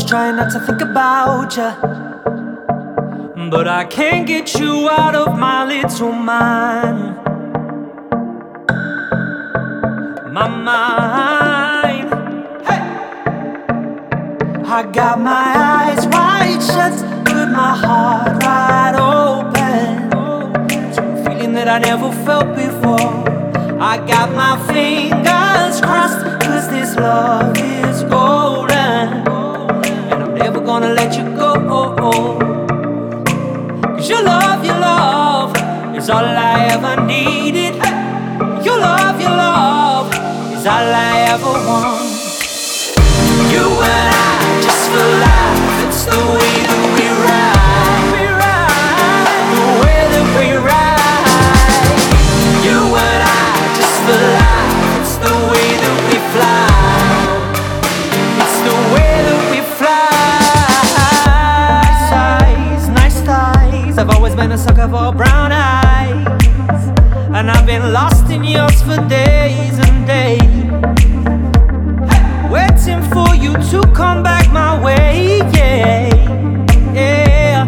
always trying not to think about you, but I can't get you out of my little mind. My mind. Hey! I got my eyes wide shut, with my heart wide open, to a feeling that I never felt before. I got my fingers crossed, cause this love is golden, and I'm never gonna let you go. Cause your love is all I ever needed. Your love is all I ever want. You and I, just for life, it's the way that we ride. The way that we ride. You and I, just for life, it's the way that we fly. It's the way that we fly. Nice thighs. I've always been a sucker for brown eyes, and I've been lost in yours for days and days, waiting for you to come back my way, yeah, yeah.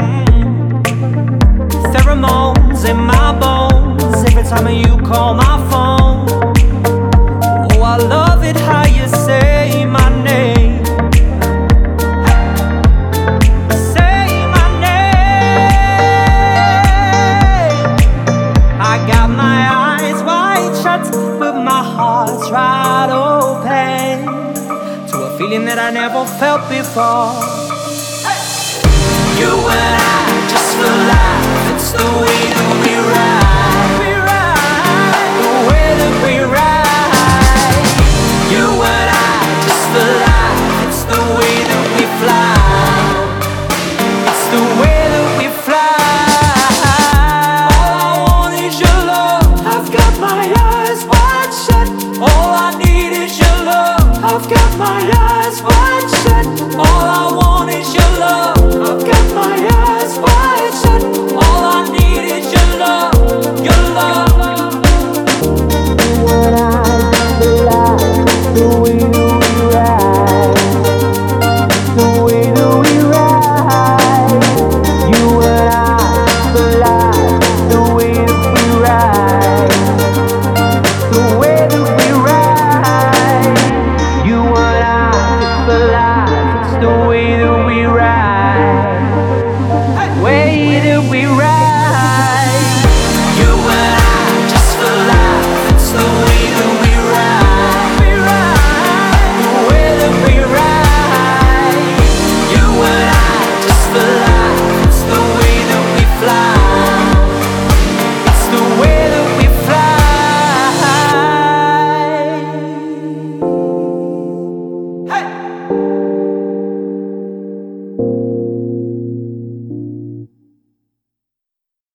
Pheromones in my bones every time you call my phone. Oh, I love it how you say my name. Say my name. I got my eyes wide shut, but my heart's wide open, to a feeling that I never felt before. You and I, just for life, it's the way that we ride. The way that we ride. You and I, just for life, it's the way that we fly. It's the way that we fly. All I want is your love. I've got my eyes wide shut. All I need is your love. I've got my eyes